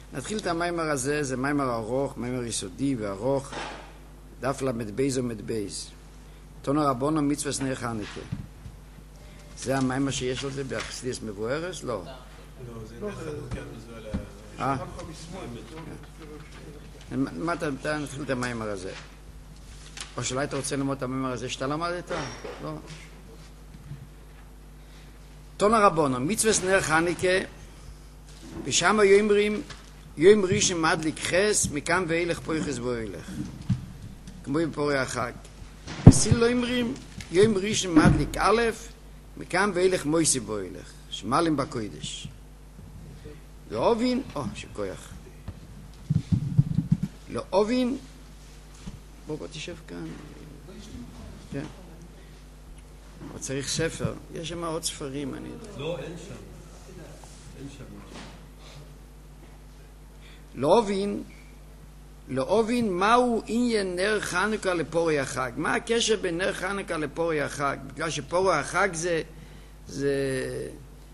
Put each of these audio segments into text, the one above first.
נתחיל את המיימר הזה, זה מיימר ארוך, מיימר יסודי וארוך, דף למדבייז ומדבייז. תונו רבונו מצווה נר חנוכה. זה המיימר שיש לזה בחסידות מבוארת? לא. לא, זה נר חנוכה מזוהה מה אתה נתחיל את המיימר הזה? או שאולי אתה רוצה ללמוד את המיימר הזה שאתה למדת? לא. תונו רבונו מצווה נר חנוכה, ושם אומרים יום ראשון מדליק חס, מכאן ואילך פויחס בו אילך, כמו בפורי החג. בסיל לא אומרים יום ראשון מדליק א', מכאן ואילך מויסי בו אילך, שמלים בקוידש. לא אובין, שכויח. לא אובין, בוא תשב כאן. כן. הוא צריך ספר, יש שם עוד ספרים, אני יודע. לא, אין שם. אין שם. לא אובין מהו עניין נר חנוכה לפורי החג. מה הקשר בין נר חנוכה לפורי החג? בגלל שפורי החג זה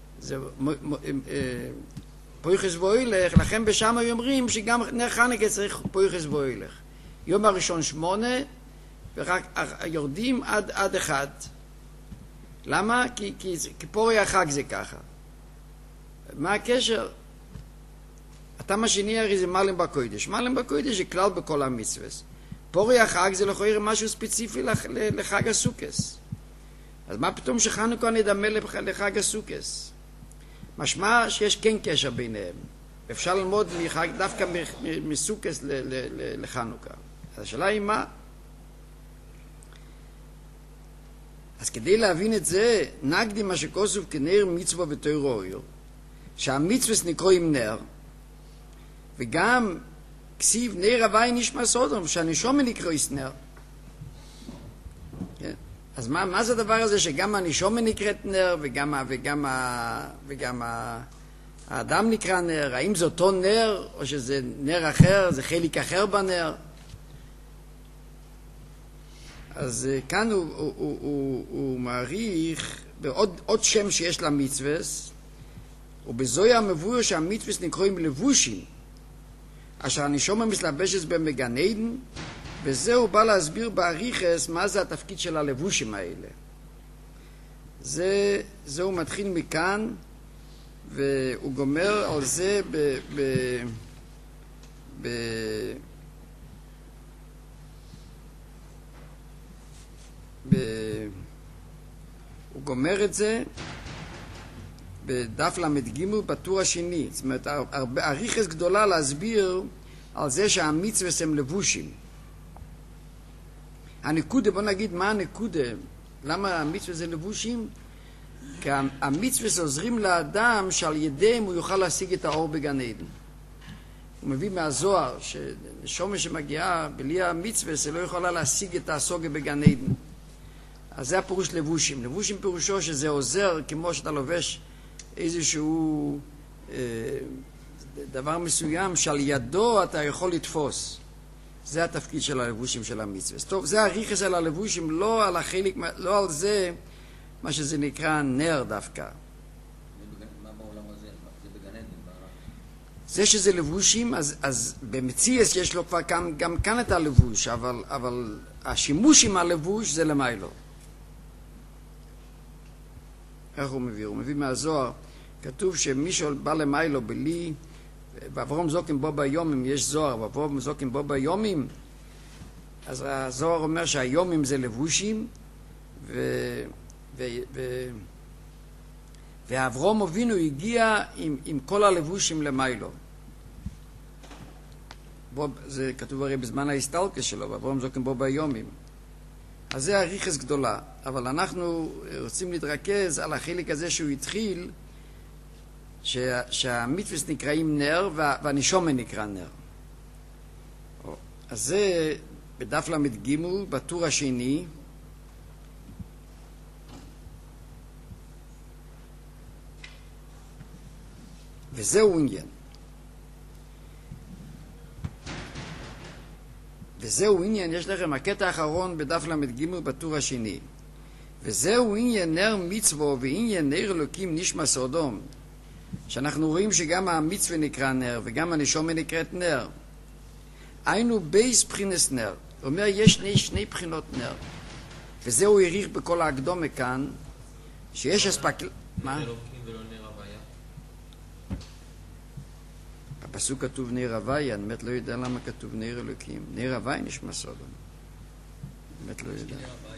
פויחס בו אילך, לכן בשם אומרים שגם נר חנוכה צריך פויחס בו אילך. יום הראשון 8 ורק יורדים עד 1. למה? כי פורי החג זה ככה. מה הקשר? הטעם השני הרי זה מלם בקוידש. מלם בקוידש זה כלל בכל המצוות. פורי החג זה לכאורה משהו ספציפי לחג הסוכס. אז מה פתאום שחנוכה נדמה לחג הסוכס? משמע שיש כן קשר ביניהם. אפשר ללמוד דווקא מסוכס לחנוכה. אז השאלה היא מה? אז כדי להבין את זה, נקדים מה שכוסוף כנר מצווה ותוירו, שהמצוות נקראים נר, וגם כסיב נר הווי נשמע סודום, שהנשומה נקראת נר. כן? אז מה זה הדבר הזה שגם הנשומה נקראת נר וגם האדם נקרא נר? האם זה אותו נר או שזה נר אחר, זה חלק אחר בנר? אז כאן הוא מעריך בעוד שם שיש למצווס, ובזוהי המבואר שהמצווס נקראים לבושים, אשר הנשומה מתלבשת בהם בגן עדן, וזה הוא בא להסביר באריכות מה זה התפקיד של הלבושים האלה. זה הוא מתחיל מכאן, והוא גומר על זה הוא גומר את זה בדף למד ג' בטור השני. זאת אומרת, אריכות גדולה להסביר על זה שהמצוות הם לבושים. הנקודה, בוא נגיד מה הנקודה, למה המצוות זה לבושים? כי המצוות עוזרים לאדם שעל ידיהם הוא יוכל להשיג את האור בגן עדן. הוא מביא מהזוהר שנשומה שמגיעה בלי המצוות זה לא יכולה להשיג את הסוגה בגן עדן. אז זה הפירוש לבושים. לבושים פירושו שזה עוזר כמו שאתה לובש איזשהו דבר מסוים שעל ידו אתה יכול לתפוס. זה התפקיד של הלבושים של המצוות. טוב, זה הריכס על הלבושים, לא על החלק, לא על זה, מה שזה נקרא נר דווקא. מה בעולם הזה? זה בגן עדן? זה שזה לבושים, אז במציאס יש לו כבר גם כאן את הלבוש, אבל השימוש עם הלבוש זה למיילו. איך הוא מביא? הוא מביא מהזוהר, כתוב שמישהו בא למיילו בלי, ואברום זוקים בו ביומים, יש זוהר, ואברום זוקים בו ביומים, אז הזוהר אומר שהיומים זה לבושים, ואברום אבינו הגיע עם כל הלבושים למיילו. זה כתוב הרי בזמן ההסתלקות שלו, ואברום זוקים בו ביומים. אז זה הריכס גדולה, אבל אנחנו רוצים להתרכז על החלק הזה שהוא התחיל, שהמצוות נקראים נר והנשומה נקרא נר. אז זה בדף למד ג' בטור השני, וזהו עניין. וזהו עניין, יש לכם הקטע האחרון בדף למד ג' בטור השני. וזהו עניין נר מצווה ועניין נר אלוקים נשמע סודום, שאנחנו רואים שגם המצווה נקרא נר וגם הנשומה נקראת נר. היינו בייס בחינס נר. הוא אומר, יש שני בחינות נר. וזה הוא העריך בכל ההקדומה כאן, שיש אספקלריה... מה? נר אלוקים ולא נר הוויה? בפסוק כתוב נר הוויה, אני באמת לא יודע למה כתוב נר אלוקים. נר הוויה נשמע סודום. באמת לא יודע.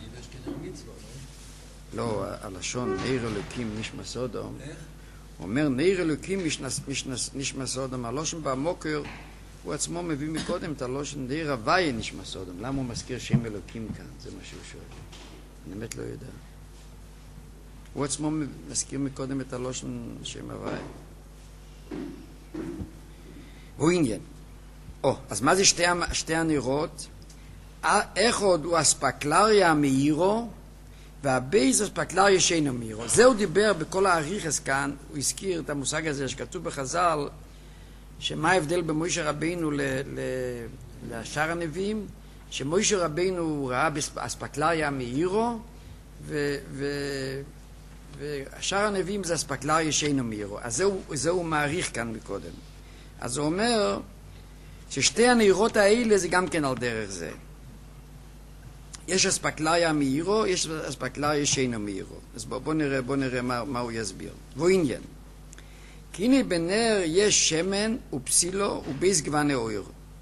לא, הלשון נר אלוקים נשמע סודום. הוא אומר נר אלוקים נשמע סודום. הלושן במוקר הוא עצמו מביא מקודם את הלושן נר הוויה נשמע סודום. למה הוא מזכיר שם אלוקים כאן? זה מה שהוא שואל. אני באמת לא יודע. הוא עצמו מזכיר מקודם את הלושן שם הוויה. והוא עניין. אז מה זה שתי הנרות? אחד הוא אספקלריה מאירו, והבייס אספקלריה שאינו מאירו. זה הוא דיבר בכל האריכס כאן, הוא הזכיר את המושג הזה שכתוב בחז"ל, שמה ההבדל במוישה רבינו לשאר הנביאים? שמוישה רבינו ראה באספקלריה מאירו, ושאר הנביאים זה אספקלריה שאינו מאירו. אז זה הוא מעריך כאן מקודם. אז הוא אומר ששתי הנרות האלה זה גם כן על דרך זה. יש אספקלריה מאירו, יש אספקלריה שאינו מאירו. אז בוא נראה מה הוא יסביר. והוא עניין. כי הנה בנר יש שמן ופסילו ובייס גווני אויר.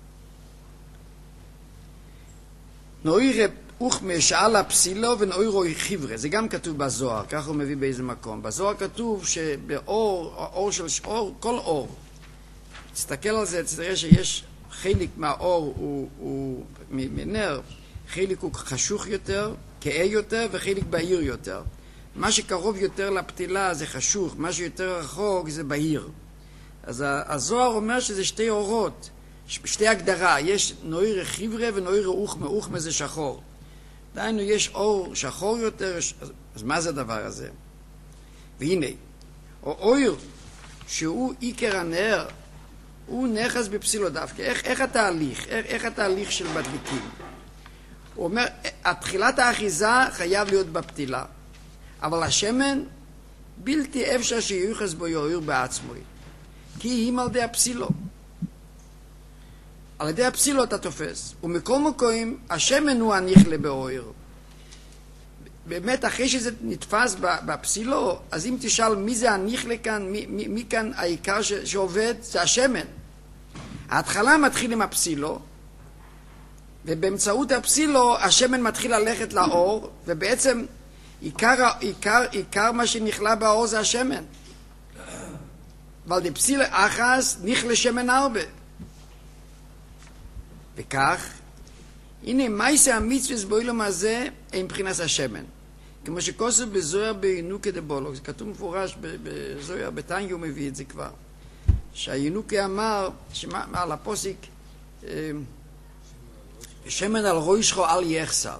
נויר אוכמה שעל הפסילו ונוירו חברה. זה גם כתוב בזוהר, כך הוא מביא באיזה מקום. בזוהר כתוב שבאור של אור, כל אור. תסתכל על זה, תראה שיש חלק מהאור הוא מנר, חלק הוא חשוך יותר, כהה יותר, וחלק בהיר יותר. מה שקרוב יותר לפתילה זה חשוך, מה שיותר רחוק זה בהיר. אז הזוהר אומר שזה שתי אורות, שתי הגדרה, יש נויר חברה ונויר אוכמה, אוכמה זה שחור. דהיינו יש אור שחור יותר, אז מה זה הדבר הזה? והנה, אויר שהוא עיקר הנר, הוא נכס בפסילו דווקא. איך התהליך? איך התהליך של מדליקים? הוא אומר, התחילת האחיזה חייב להיות בפתילה. אבל השמן בלתי אפשר שיוחס בו יאיר בעצמו. כי היא על ידי הפסילו. על ידי הפסילו אתה תופס. ומכל מקום, השמן הוא הנכלה באויר. באמת, אחרי שזה נתפס בפסילו, אז אם תשאל מי זה הנכלה כאן, מי כאן העיקר שעובד, זה השמן. ההתחלה מתחיל עם הפסילו, ובאמצעות הפסילו השמן מתחיל ללכת לאור, ובעצם עיקר מה שנכלה באור זה השמן. אבל דפסיל אחס נכלה שמן הרבה. וכך, הנה, מה יעשה המצווה בעולם הזה עם מבחינת השמן? כמו שכוסף בזוהר בינוקה דבולוק, זה כתוב מפורש בזוהר, בתניא הוא מביא את זה כבר. שהינוקה אמר, על הפוסק, שמן על ראשך אל יחסר.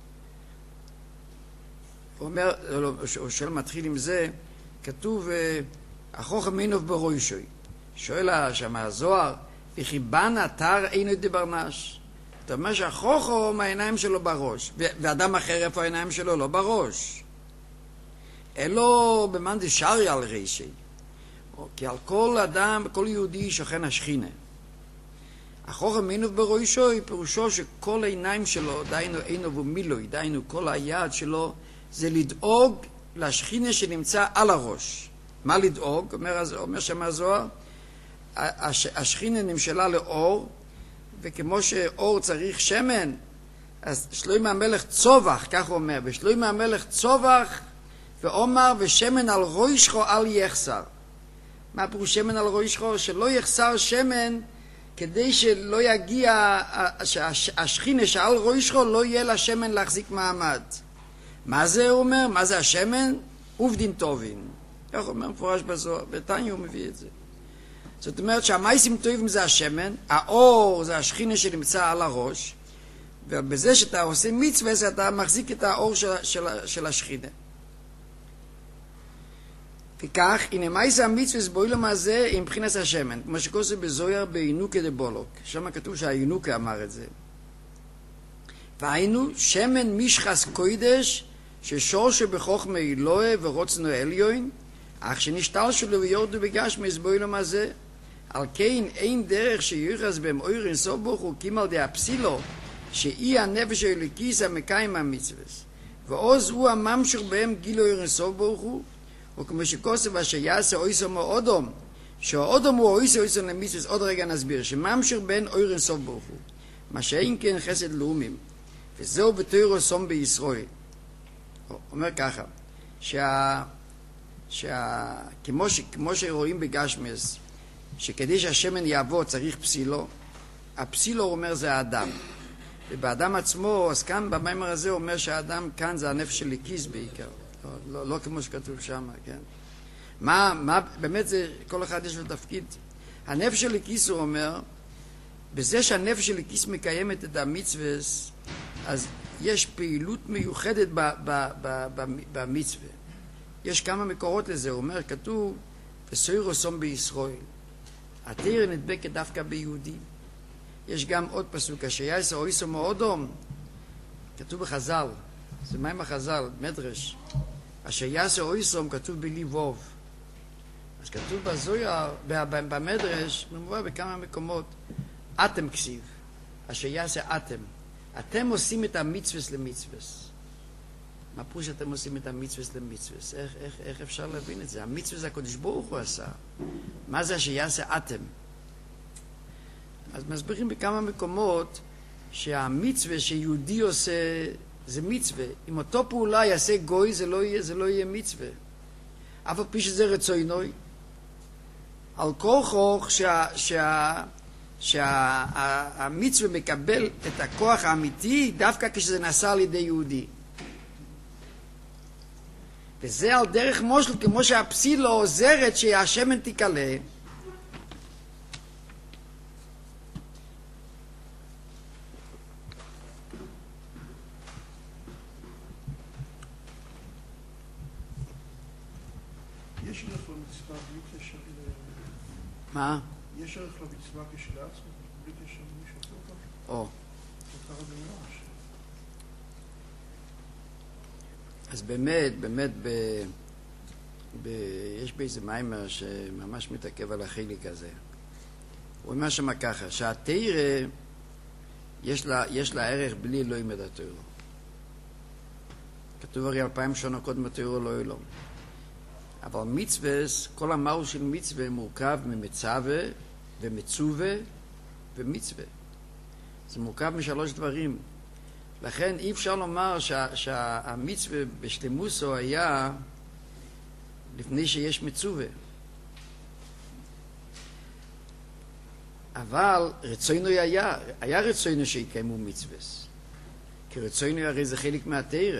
הוא אומר, הוא שואל, מתחיל עם זה, כתוב, החוכם אינוב בראשוי. שואל שם הזוהר, וכי בן אתר אינו דברנש. זאת אומרת שהחוכם העיניים שלו בראש, ואדם אחר איפה העיניים שלו לא בראש. אלו במאן דשארי על רישי. כי על כל אדם, כל יהודי שוכן השכינה. החוכם אינו בראשוי, פירושו שכל העיניים שלו, דיינו אינו ומילוי, דיינו כל היעד שלו, זה לדאוג לשכינה שנמצא על הראש. מה לדאוג? אומר שם הזוהר, השכינה נמשלה לאור, וכמו שאור צריך שמן, אז שלמה המלך צובח, כך הוא אומר, ושלמה המלך צובח, ואומר, ושמן על ראשך אל יחסר. מה פירוש שמן על ראשך? שלא יחסר שמן, כדי שלא יגיע, שהשכינה שעל ראשך לא יהיה לה שמן להחזיק מעמד. מה זה הוא אומר? מה זה השמן? עובדין טובין. כך הוא אומר מפורש בזוהר, בתניא הוא מביא את זה. זאת אומרת שהמייסים טובים זה השמן, האור זה השכינה שנמצא על הראש, ובזה שאתה עושה מצווה אתה מחזיק את האור של השכינה. וכך, הנה מייס המצווה בעולם הזה עם מבחינת השמן, כמו שכוסף בזוהר בינוקה דבולוק. שם כתוב שהינוקה אמר את זה. והיינו שמן משחס קוידש ששור שבחוכמה אלוהי ורוצנו עליון, אך שנשתל שלו ויורדו בגשמיס באילום הזה. על כן אין דרך שיוחס בהם אור אין סוף ברוך הוא כמל דה הפסילו שאי הנפש האלוקיס המקיים המצווס. ועוז הוא הממשיך בהם גילו אור אין סוף ברוך הוא, וכמו שכוסף אשר יעשה אויסו מאודום, שהאודום הוא אויסו למצווס. עוד רגע נסביר שממשיך בין אור אין סוף ברוך הוא, מה שאין כן חסד לאומים, וזהו בתוירו סום בישראל. אומר ככה, כמו שרואים בגשמס, שכדי שהשמן יעבור צריך פסילו. הפסילו אומר זה האדם, ובאדם עצמו, אז כאן במאמר הזה אומר שהאדם כאן זה הנפש של הקיס בעיקר, לא כמו שכתוב שם, כן? מה באמת זה, כל אחד יש לו תפקיד. הנפש של הקיס הוא אומר, בזה שהנפש של הקיס מקיימת את המצווה, אז יש פעילות מיוחדת במצווה. יש כמה מקורות לזה, הוא אומר, כתוב וסוירו סום בישראל, התורה נדבקת דווקא ביהודי. יש גם עוד פסוק, אשר יעשה אויסו מאודום, כתוב בחז"ל, זה מים החז"ל, מדרש, אשר יעשה אויסום כתוב בלי ווב. אז כתוב בזויר, במדרש, ממובא בכמה מקומות, אתם כסיב, אשר יעשה אתם עושים את המצווס למצווס. מה פירוש שאתם עושים את המצווס למצווס? איך אפשר להבין את זה? המצווס הקדוש ברוך הוא עשה. מה זה שיעשה אתם? אז מסבירים בכמה מקומות שהמצווה שיהודי עושה זה מצווה. אם אותו פעולה יעשה גוי זה לא יהיה מצווה. אף על פי שזה רצוינוי. על כוח שהמצווה מקבל את הכוח האמיתי דווקא כשזה נעשה על ידי יהודי. וזה על דרך מושל, כמו שהפסילו עוזרת שהשמן תיקלה. יש ערך למצווה בלי קשר מה? יש ערך למצווה כשלעצמו, בלי קשר למי שעושה אותה? או. זה קרה במרש. אז באמת, יש באיזה מיימר שממש מתעכב על החלק הזה. הוא אומר שמה ככה, שהתורה יש לה ערך בלי אלוהים את התורה. כתוב הרי 2000 שנה קודם התורה לא אלוהים. אבל מצווה, כל המהות של מצווה מורכב ממצווה ומצווה ומצווה. זה מורכב משלוש דברים. לכן אי אפשר לומר שהמצווה בשלמוסו היה לפני שיש מצווה. אבל רצונו היה רצונו שיקיימו מצווה. כי רצונו הרי זה חלק מהתורה.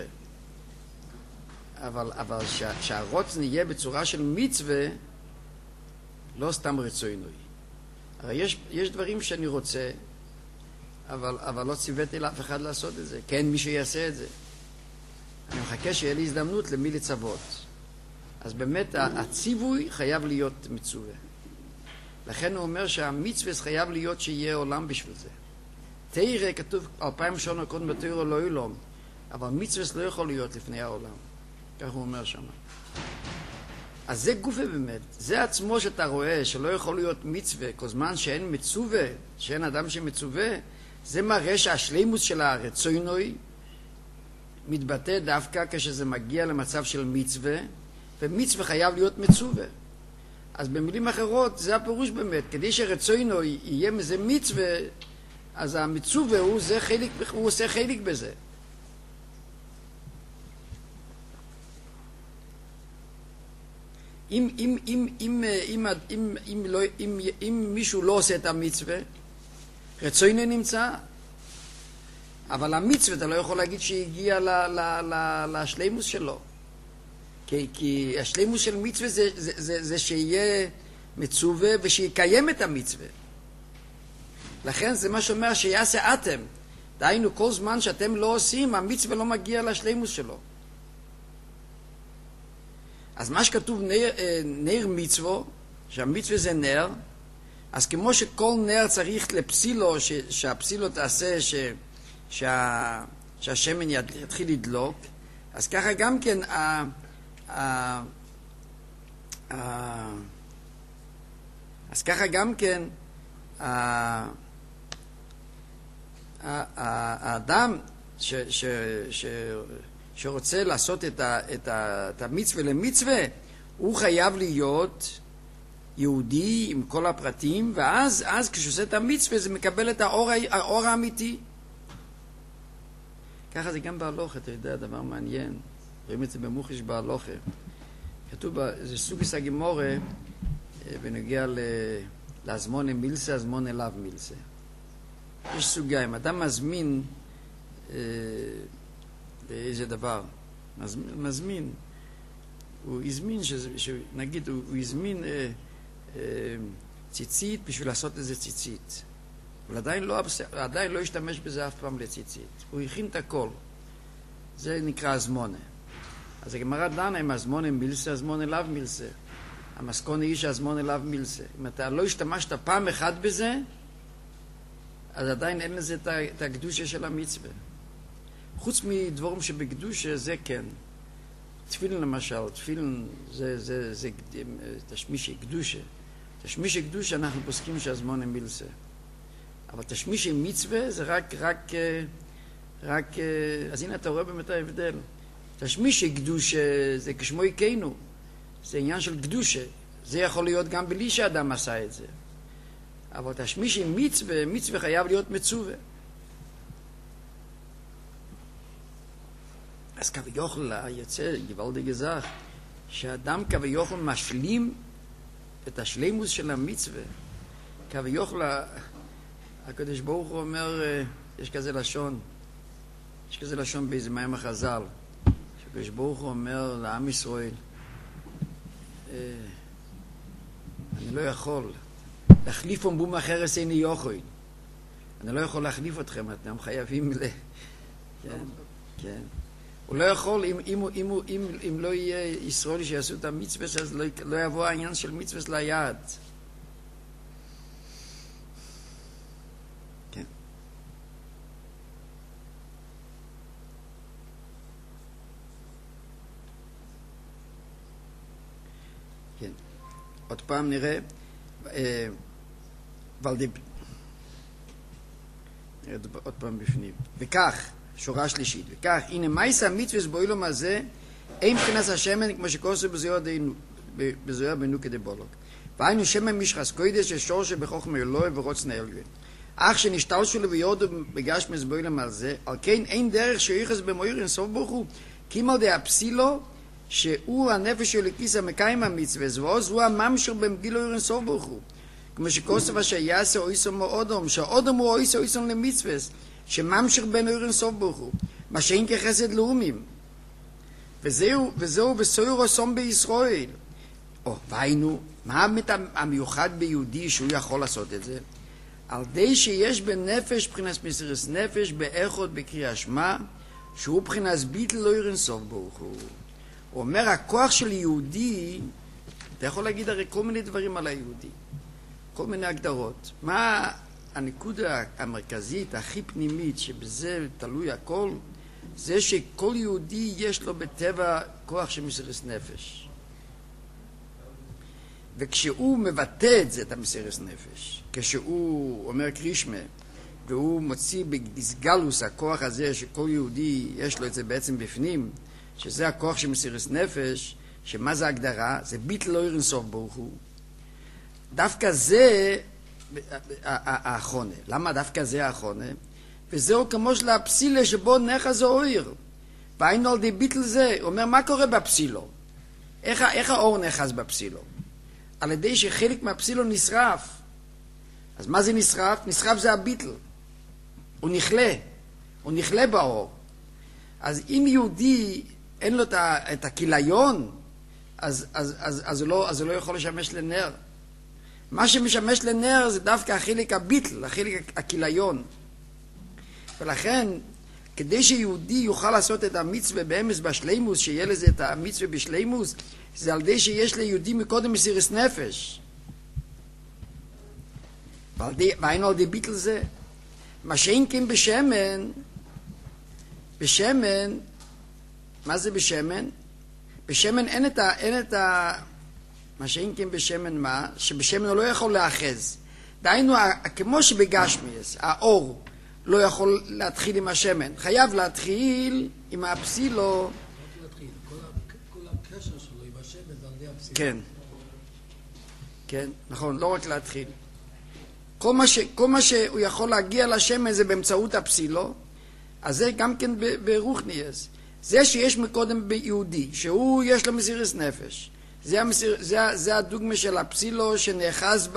אבל שהרוצן יהיה בצורה של מצווה, לא סתם רצונו. הרי יש דברים שאני רוצה, אבל לא ציוויתי לאף אחד לעשות את זה. כן, מי שיעשה את זה. אני מחכה שיהיה לי הזדמנות למי לצוות. אז באמת הציווי חייב להיות מצווה. לכן הוא אומר שהמצווה חייב להיות שיהיה עולם בשביל זה. תורה כתוב 2000 שנה קודם בתורה לא עולם, אבל מצווה לא יכול להיות לפני העולם. כך הוא אומר שם. אז זה גופה באמת. זה עצמו שאתה רואה שלא יכול להיות מצווה, כל זמן שאין מצווה, שאין אדם שמצווה, זה מראה שהשלימוס של הרצוינוי מתבטא דווקא כשזה מגיע למצב של מצווה, ומצווה חייב להיות מצווה. אז במילים אחרות, זה הפירוש באמת. כדי שרצוינוי יהיה מזה מצווה, אז המצווה הוא עושה חלק בזה. אם מישהו לא עושה את המצווה, רצוני נמצא, אבל המצווה אתה לא יכול להגיד שהגיע לשלימוס שלו, כי השלימוס של מצווה זה שיהיה מצווה ושיקיים את המצווה. לכן זה מה שאומר שיעשה אתם, דהיינו כל זמן שאתם לא עושים, המצווה לא מגיע לשלימוס שלו. אז מה שכתוב נר מצווה, שהמצווה זה נר, אז כמו שכל נר צריך לפסילו, שהפסילו תעשה שהשמן יתחיל לדלוק, אז ככה גם כן אז ככה גם כן, האדם שרוצה לעשות את המצווה למצווה, הוא חייב להיות יהודי עם כל הפרטים, ואז כשעושה את המצווה זה מקבל את האור האמיתי. ככה זה גם בהלוכה, אתה יודע, דבר מעניין. רואים את זה במוחיש בהלוכה. כתוב, זה סוגס הגימורה בנוגע להזמונה מילסה, הזמונה לאו מילסה. יש סוגיה, אם אדם מזמין לאיזה דבר, מזמין, הוא הזמין, נגיד, הוא הזמין ציצית בשביל לעשות איזה ציצית. אבל עדיין לא השתמש בזה אף פעם לציצית. הוא הכין את הכל. זה נקרא הזמונה. אז הגמרא דנה אם הזמונה מילסה, הזמונה לאו מילסה. המסקונה היא שהזמונה לאו מילסה. אם אתה לא השתמשת פעם אחת בזה, אז עדיין אין לזה את הקדושה של המצווה. חוץ מדברים שבקדושה זה כן. תפילין למשל, תפילין זה תשמישי קדושה. תשמישי קדושה אנחנו פוסקים שהזמונה מילסה. אבל תשמישי מצווה זה רק אז הנה אתה רואה באמת ההבדל. תשמישי קדושה זה כשמו יקנו. זה עניין של קדושה. זה יכול להיות גם בלי שאדם עשה את זה. אבל תשמישי מצווה, מצווה חייב להיות מצווה. אז כביכול יוצא גוואלדי גזח שאדם כביכול משלים את השלימוס של המצווה. כביכול הקדוש ברוך הוא אומר, יש כזה לשון באיזה מים החז"ל, שהקדוש ברוך הוא אומר לעם ישראל, אני לא יכול להחליפם בום אחרס איני יוכוי. אני לא יכול להחליף אתכם, אתם חייבים כן. הוא לא יכול, אם לא יהיה ישראל שיעשו את המצווה, אז לא יבוא העניין של מצווה ליד. כן. כן. עוד פעם נראה, עוד פעם בפנים. וכך, שורה שלישית, וכך, הנה מייסה מצווה באילום הזה, אין מבחינת השמן, כמו שכוסו בזוהר בנו כדי בולוק. והיינו שמן משחס קוידש, ששור שבחוכמה אלוהי ורוצנה אלוהי. אך שנשתלשו לו ויורדו בגשמס באילום הזה, על כן אין דרך שיחס במויר אינסוף ברוך הוא, כימל דה הפסילו, שהוא הנפש של הכיס המקיים המצווה, ועוז הוא הממשר במגילו אינסוף ברוך הוא. כמו שכוסו אשר יעשה אויסו מאודום, שהאודום הוא אויסו למצווה, שממשיך בין אור אינסוף ברוך הוא, מה שאין כחסד לאומים. וזהו בסויר עושום בישראל. והיינו, מה המיוחד ביהודי שהוא יכול לעשות את זה? על די שיש בנפש, מבחינת מסירת נפש, באחד בקריאה שמע, שהוא מבחינת ביטל אור אינסוף ברוך הוא. הוא אומר, הכוח של יהודי, אתה יכול להגיד הרי כל מיני דברים על היהודי, כל מיני הגדרות. מה הנקודה המרכזית, הכי פנימית, שבזה תלוי הכל, זה שכל יהודי יש לו בטבע כוח של מסירת נפש. וכשהוא מבטא את זה, את המסירת נפש, כשהוא אומר קרישמה, והוא מוציא בגלגלוס הכוח הזה שכל יהודי יש לו את זה בעצם בפנים, שזה הכוח של מסירת נפש, שמה זה הגדרה? זה ביטל לא אינסוף ברוך הוא. דווקא זה האחרונה. למה דווקא זה האחרונה? וזהו כמו של הפסילה שבו נחז האויר. והיינו על די ביטל זה. הוא אומר, מה קורה בפסילו? איך האור נחז בפסילו? על ידי שחלק מהפסילו נשרף. אז מה זה נשרף? נשרף זה הביטל. הוא נכלה באור. אז אם יהודי אין לו את הכיליון, אז הוא לא יכול לשמש לנר. מה שמשמש לנר זה דווקא החלק הביטל, החלק הכיליון. ולכן, כדי שיהודי יוכל לעשות את המצווה באמס בשלימוס, שיהיה לזה את המצווה בשלימוס, זה על ידי שיש ליהודי מקודם מסירת נפש. והיינו על די ביטל זה. מה שאין כן בשמן, מה זה בשמן? בשמן אין את מה שאין כן בשמן מה? שבשמן הוא לא יכול לאחז. דהיינו, כמו שבגשמיאס, האור לא יכול להתחיל עם השמן. חייב להתחיל עם הפסילו. כל הקשר שלו עם השמן זה על ידי הפסילה. כן. כן, נכון, לא רק להתחיל. כל מה שהוא יכול להגיע לשמן זה באמצעות הפסילו, אז זה גם כן ברוחניאס. זה שיש מקודם ביהודי, שהוא יש לו מסירות נפש. זה הדוגמה של הפסילו שנאחז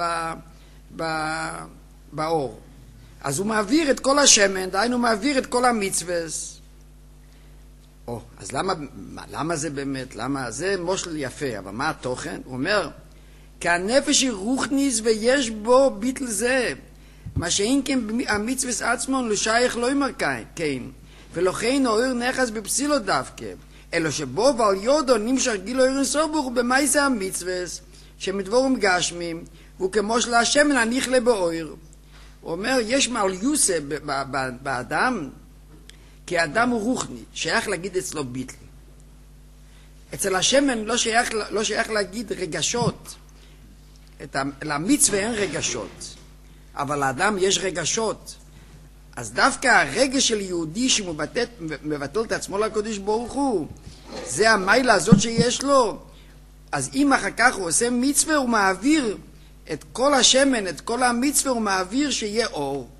באור. אז הוא מעביר את כל השמן, דהיינו הוא מעביר את כל המצווס. אז למה זה באמת? למה? זה מושל יפה, אבל מה התוכן? הוא אומר, כי הנפש היא רוחניס ויש בו ביטל זה. מה שאין כן המצווס עצמון לא שייך לא יאמר כן. ולכן האור נכנס בפסילו דווקא. אלא שבו ועל יודו נמשך גילו אור סובוך במאי זה המצווס שמדבורים גשמים והוא כמו של השמן הנכלה באור. הוא אומר יש מעל יוסף באדם כי האדם הוא רוחני, שייך להגיד אצלו ביטל. אצל השמן לא שייך להגיד רגשות. למצווה אין רגשות, אבל לאדם יש רגשות. אז דווקא הרגש של יהודי שמבטל את עצמו לקדוש ברוך הוא, זה המיילה הזאת שיש לו. אז אם אחר כך הוא עושה מצווה, הוא מעביר את כל השמן, את כל המצווה, הוא מעביר שיהיה אור.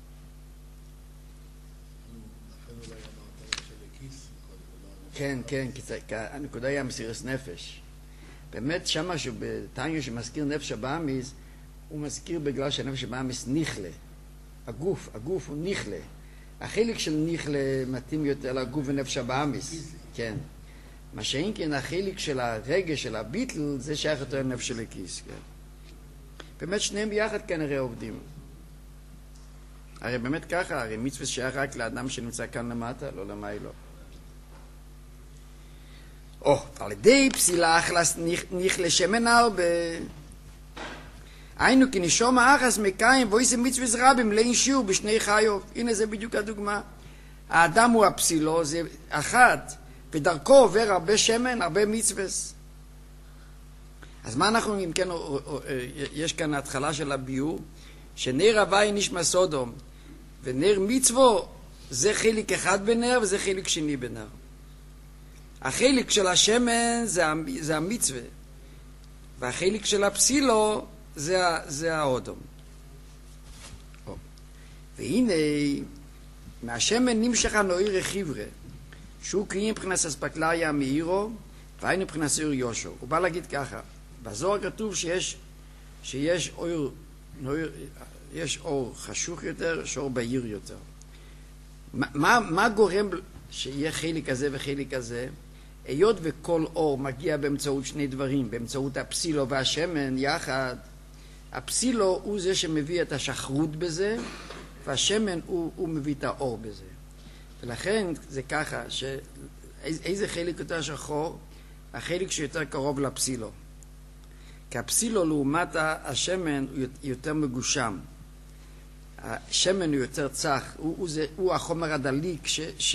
כן, כי הנקודה היא המסירות נפש. באמת שמה שבתניא שמזכיר נפש הבאמיס, הוא מזכיר בגלל שהנפש הבאמיס נכלה. הגוף הוא נכלה. החלק של נכלה מתאים יותר לגוף ונפש הבאמיס. כן. מה שאין כן החלק של הרגש של הביטל, זה שייך יותר לנפש של הכיס. כן. באמת שניהם ביחד כנראה עובדים. הרי באמת ככה, הרי מצווה שייך רק לאדם שנמצא כאן למטה, לא למיילו. על ידי פסילה אחלס נכלה שמן הרבה. היינו כי נשום האחס מקיים ואיזה מצווה רבים לאין שיעור בשני חיוב. הנה זה בדיוק הדוגמה. האדם הוא הפסילו, זה אחת, ודרכו עובר הרבה שמן, הרבה מצווה. אז מה אנחנו, אם כן, יש כאן התחלה של הביור, שנר הווי נשמע סודום, ונר מצוו זה חלק אחד בנר וזה חלק שני בנר. החלק של השמן זה המצווה, והחלק של הפסילו זה האודום. והנה, מהשמן נמשך הנוער רכיברה, שהוא קיים מבחינת אספקלריה מאירו, והיינו מבחינת אור יושו. הוא בא להגיד ככה, בזוהר כתוב שיש אור, יש אור חשוך יותר, יש אור בהיר יותר. מה גורם שיהיה חלק כזה וחלק כזה? היות וכל אור מגיע באמצעות שני דברים, באמצעות הפסילו והשמן יחד, הפסילו הוא זה שמביא את השחרות בזה, והשמן הוא מביא את האור בזה. ולכן זה ככה, איזה חלק יותר שחור? החלק שיותר קרוב לפסילו. כי הפסילו לעומת השמן הוא יותר מגושם. השמן הוא יותר צח, הוא החומר הדליק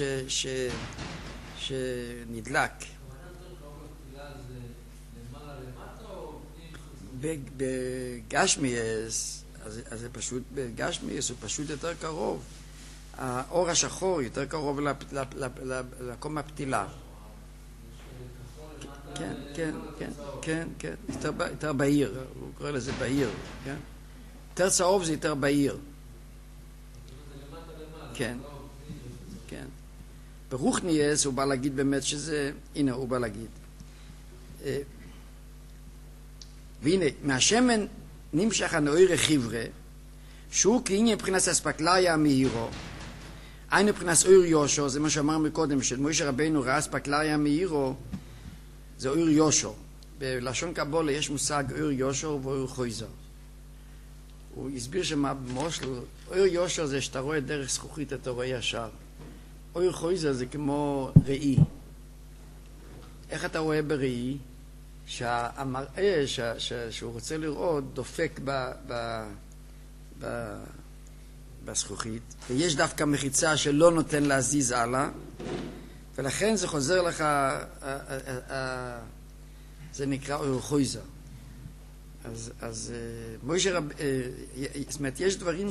שנדלק. בגשמיאס, אז זה פשוט, בגשמיאס הוא פשוט יותר קרוב. האור השחור יותר קרוב למקום הפתילה. כן, יותר בהיר, הוא קורא לזה בהיר, כן? יותר צהוב זה יותר בהיר. כן. ברוחניאס הוא בא להגיד באמת שזה, הנה הוא בא להגיד. והנה, מהשמן נמשך הנוער רכיברה, שהוא כעניין מבחינת אספקלריה מהירו, היינו מבחינת אור יושו, זה מה שאמר מקודם, שמשה רבינו ראה אספקלריה מהירו, זה אור יושו. בלשון קבולה יש מושג אור יושו ואור חויזר. הוא הסביר שמה במושל, אור יושו זה שאתה רואה דרך זכוכית, אתה רואה ישר. אור חויזר זה כמו ראי. איך אתה רואה בראי? שהמראה שהוא רוצה לראות דופק בזכוכית, ויש דווקא מחיצה שלא נותן להזיז הלאה, ולכן זה חוזר לך זה נקרא אורחויזר. אז מוישה זאת אומרת, יש דברים